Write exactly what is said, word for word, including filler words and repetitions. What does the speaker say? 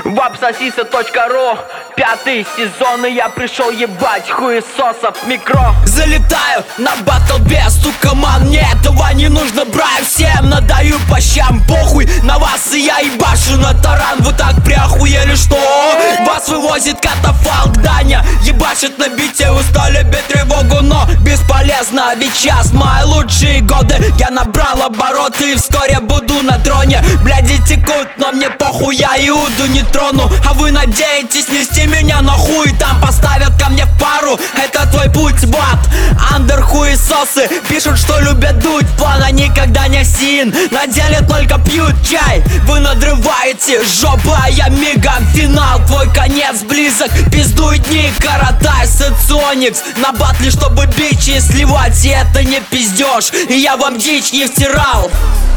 вапсосиса точка ру. Пятый сезон, и я пришел ебать хуесосов микро. Залетаю на батл без тукоман, мне этого не нужно, брать. Всем надаю по щам, похуй на вас, и я ебашу на таран. Вы так приохуели, что вас вывозит катафалк. Даня ебашит на бите, устали бить тревогу, но бесполезно, ведь сейчас мои лучшие годы. Я набрал обороты и вскоре буду на троне. Бляди текут, но мне похуй, я Иуду не трону. А вы надеетесь нести меня нахуй, там поставят ко мне в пару. Это твой путь, бат. Андер хуесосы пишут, что любят дуть. Плана никогда не син, на деле только пьют чай. Вы надрываете жопа, а я мигом финал. Твой конец близок, пиздуй дни, коротай Сетсоникс на батле, чтобы бичи сливать. И это не пиздеж, и я вам дичь не втирал.